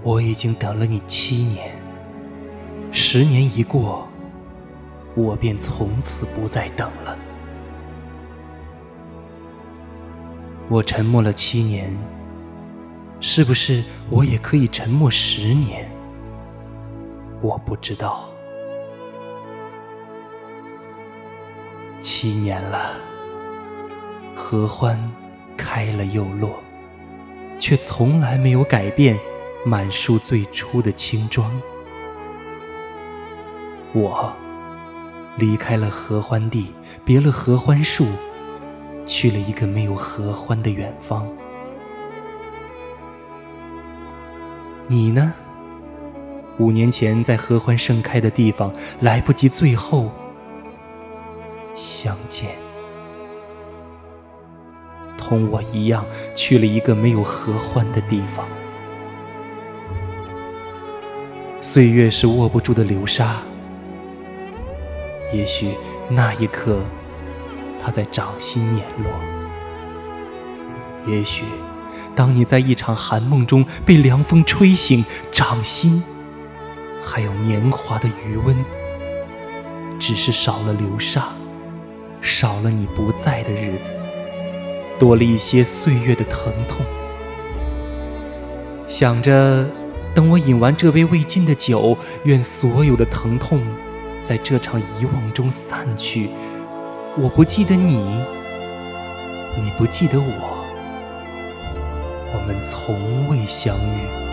我已经等了你7年，10年一过，我便从此不再等了。我沉默了7年，是不是我也可以沉默10年？我不知道。7年了，合欢开了又落，却从来没有改变满树最初的青装。我离开了合欢地，别了合欢树，去了一个没有合欢的远方。你呢？5年前在合欢盛开的地方，来不及最后相见，同我一样去了一个没有合欢的地方。岁月是握不住的流沙，也许那一刻它在掌心碾落，也许当你在一场寒梦中被凉风吹醒，掌心还有年华的余温，只是少了流沙，少了你不在的日子，多了一些岁月的疼痛。想着等我饮完这杯未尽的酒，愿所有的疼痛在这场遗忘中散去。我不记得你，你不记得我，我们从未相遇。